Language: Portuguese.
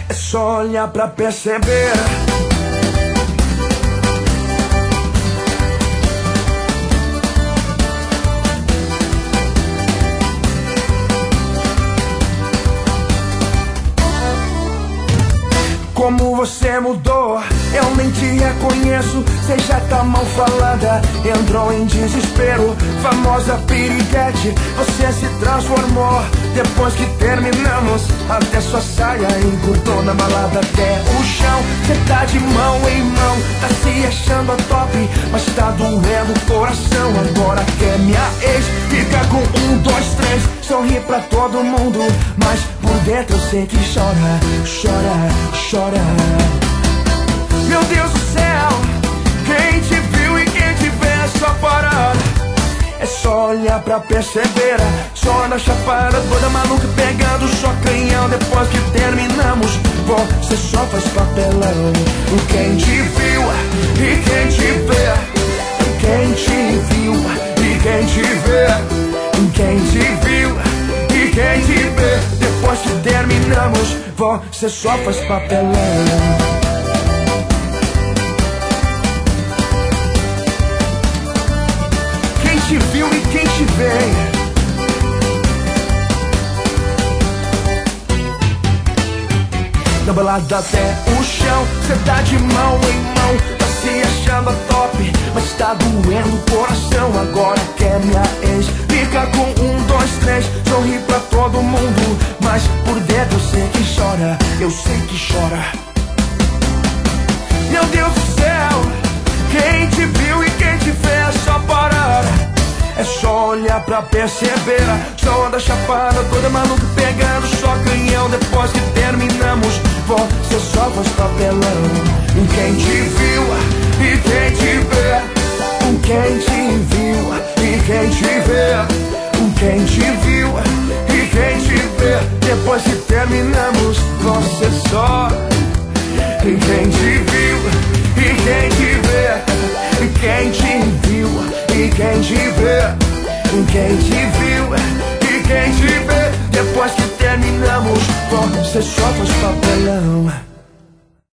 É só olhar pra perceber. Como você mudou, eu nem te reconheço. Cê já tá mal falada, entrou em desespero. Famosa piriguete, você se transformou. Depois que terminamos, até sua saia encurtou na balada até o chão. Cê tá de mão em mão, tá se achando a top, mas tá doendo o coração. Agora quer minha ex, fica com 1, 2, 3. Sorri pra todo mundo, mas por dentro eu sei que chora, chora, chora. Meu Deus do céu, quem te viu e quem te vê é só parar. É só olhar pra perceber. Só anda chapada, toda maluca, pegando só canhão. Depois que terminamos, você só faz papelão. Quem te viu e quem te vê, quem te viu e quem te vê, quem te viu e quem te vê. Depois que terminamos, você só faz papelão. Quem te viu e quem te vê. Na balada até o chão, cê tá de mão em mão, tá se achando a top, mas tá doendo o coração. Agora quer minha ex, fica com 1, 2, 3. Sorri pra todo mundo, mas por dentro eu sei que chora, eu sei que chora. Meu Deus do céu, quem te viu e quem te vê é só parar. É só olhar pra perceber. Só anda chapada, toda maluca, pegando só canhão. Depois que terminamos, você só faz papelão. Quem te viu e quem te vê, quem te viu e quem te vê, quem te viu e quem te vê. Depois que terminamos, você só. Quem te viu e quem te vê, quem te viu e quem te vê, quem te viu e quem te vê. Depois que terminamos, você só faz papelão.